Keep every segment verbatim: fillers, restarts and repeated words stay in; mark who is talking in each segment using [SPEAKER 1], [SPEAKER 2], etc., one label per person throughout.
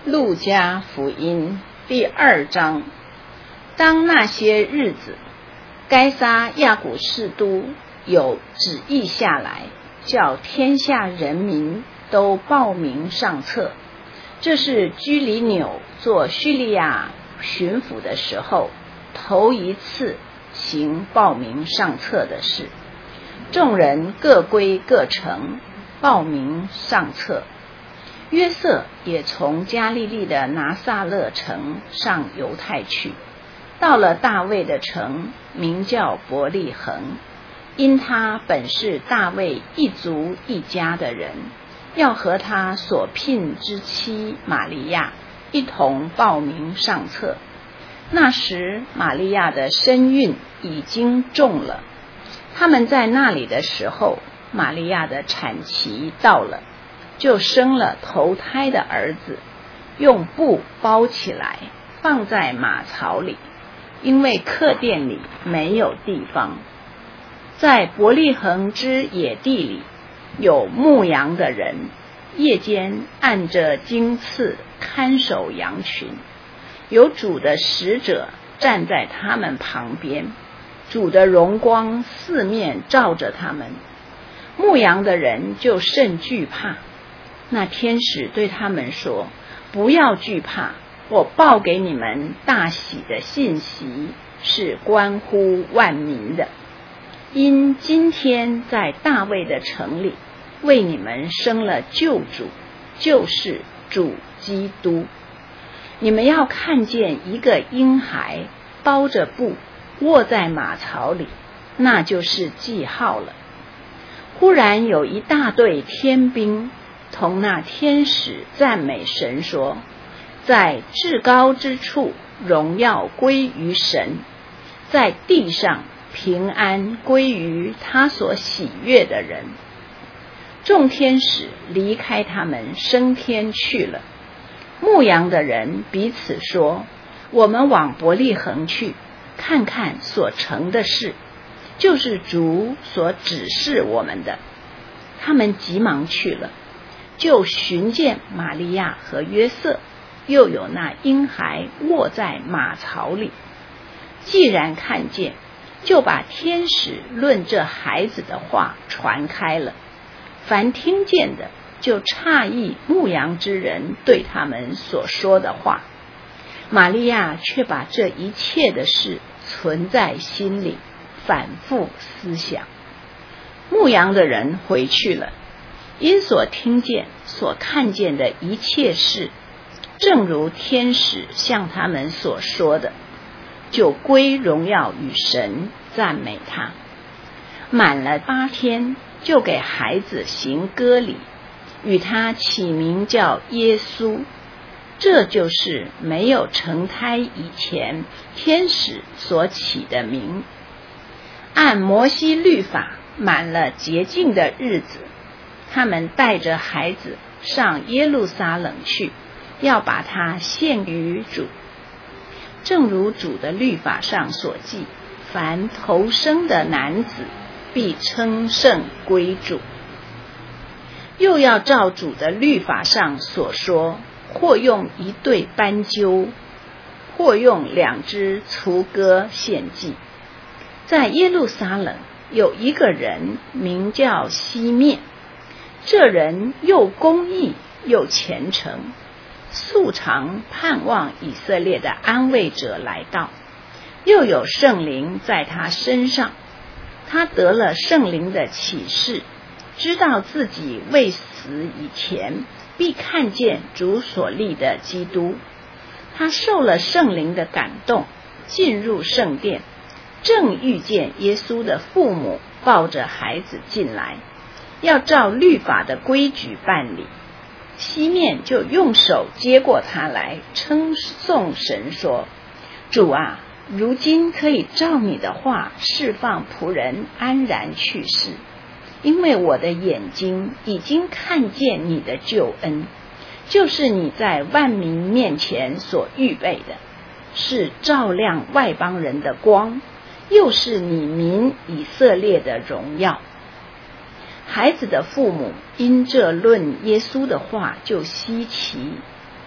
[SPEAKER 1] 路加福音第二章。当那些日子，该撒亚古士都有旨意下来，叫天下人民都报名上册。这是居里纽做叙利亚巡抚的时候，头一次行报名上册的事。众人各归各城，报名上册。约瑟也从加利利的拿撒勒城上犹太去，到了大卫的城，名叫伯利恒，因他本是大卫一族一家的人，要和他所聘之妻玛利亚一同报名上册。那时玛利亚的身孕已经重了，他们在那里的时候，玛利亚的产期到了，就生了头胎的儿子，用布包起来，放在马槽里，因为客店里没有地方。在伯利恒之野地里，有牧羊的人，夜间按着荆刺看守羊群，有主的使者站在他们旁边，主的荣光四面照着他们，牧羊的人就甚惧怕。那天使对他们说：不要惧怕，我报给你们大喜的信息，是关乎万民的。因今天在大卫的城里，为你们生了救主，就是主基督。你们要看见一个婴孩包着布卧在马槽里，那就是记号了。忽然有一大队天兵同那天使赞美神说：在至高之处荣耀归于神，在地上平安归于他所喜悦的人。众天使离开他们升天去了。牧羊的人彼此说：我们往伯利恒去，看看所成的事，就是主所指示我们的。他们急忙去了，就寻见玛利亚和约瑟，又有那婴孩卧在马槽里。既然看见，就把天使论这孩子的话传开了。凡听见的，就诧异牧羊之人对他们所说的话。玛利亚却把这一切的事存在心里，反复思想。牧羊的人回去了，因所听见所看见的一切事，正如天使向他们所说的，就归荣耀与神，赞美他。满了八天，就给孩子行割礼，与他起名叫耶稣，这就是没有成胎以前天使所起的名。按摩西律法，满了洁净的日子，他们带着孩子上耶路撒冷去，要把他献于主。正如主的律法上所记，凡头生的男子必称圣归主。又要照主的律法上所说，或用一对斑鸠，或用两只雏鸽献祭。在耶路撒冷有一个人名叫西面，这人又公义又虔诚，素常盼望以色列的安慰者来到，又有圣灵在他身上。他得了圣灵的启示，知道自己未死以前必看见主所立的基督。他受了圣灵的感动，进入圣殿，正遇见耶稣的父母抱着孩子进来，要照律法的规矩办理。西面就用手接过他来，称颂神说：主啊，如今可以照你的话释放仆人安然去世，因为我的眼睛已经看见你的救恩，就是你在万民面前所预备的，是照亮外邦人的光，又是你民以色列的荣耀。孩子的父母因这论耶稣的话就稀奇，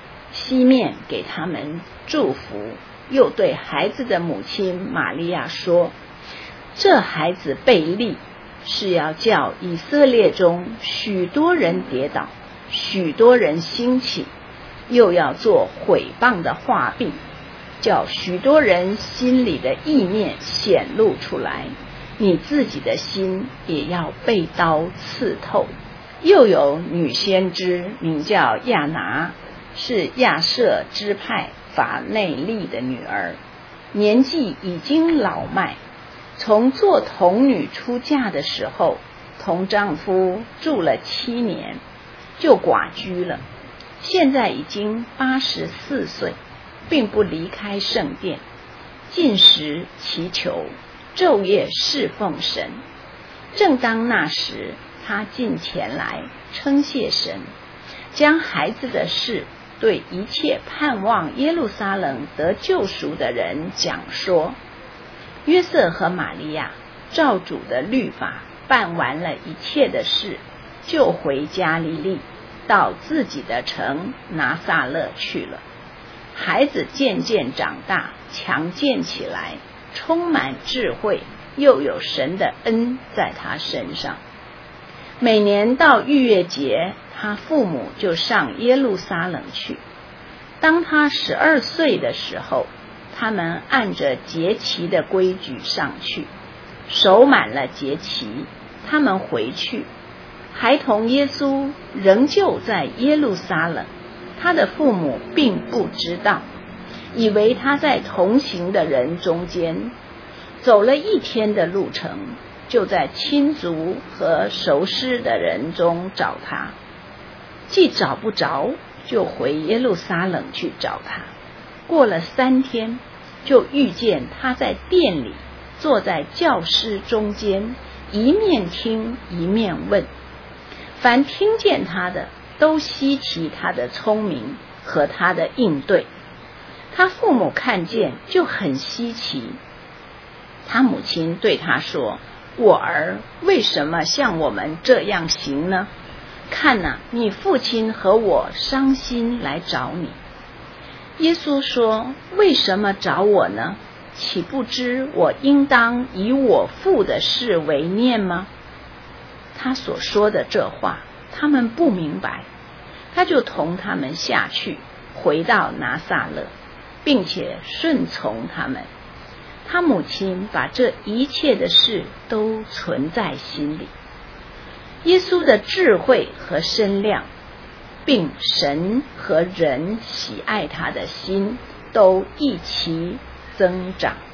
[SPEAKER 1] 西面给他们祝福，又对孩子的母亲玛利亚说：这孩子被立，是要叫以色列中许多人跌倒，许多人兴起，又要做毁谤的话柄，叫许多人心里的意念显露出来，你自己的心也要被刀刺透。又有女先知名叫亚拿，是亚设支派法内利的女儿，年纪已经老迈，从做童女出嫁的时候，同丈夫住了七年，就寡居了。现在已经八十四岁，并不离开圣殿，禁食祈求，昼夜侍奉神。正当那时，他进前来称谢神，将孩子的事对一切盼望耶路撒冷得救赎的人讲说。约瑟和玛利亚照主的律法办完了一切的事，就回加利利，到自己的城拿撒勒去了。孩子渐渐长大，强健起来，充满智慧，又有神的恩在他身上。每年到逾越节，他父母就上耶路撒冷去。当他十二岁的时候，他们按着节期的规矩上去，守满了节期，他们回去。孩童耶稣仍旧在耶路撒冷，他的父母并不知道，以为他在同行的人中间。走了一天的路程，就在亲族和熟识的人中找他，既找不着，就回耶路撒冷去找他。过了三天，就遇见他在殿里，坐在教师中间，一面听一面问。凡听见他的，都稀奇他的聪明和他的应对。他父母看见，就很稀奇。他母亲对他说：我儿，为什么像我们这样行呢？看哪，你父亲和我伤心来找你。耶稣说：为什么找我呢？岂不知我应当以我父的事为念吗？他所说的这话，他们不明白。他就同他们下去，回到拿撒勒，并且顺从他们。他母亲把这一切的事都存在心里。耶稣的智慧和身量，并神和人喜爱他的心，都一起增长。